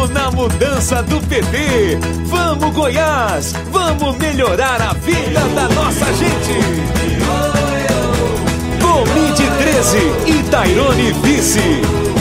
junto na mudança do PT. Vamos, Goiás! Vamos melhorar a vida da nossa gente! Comide 13 e Tairone vice.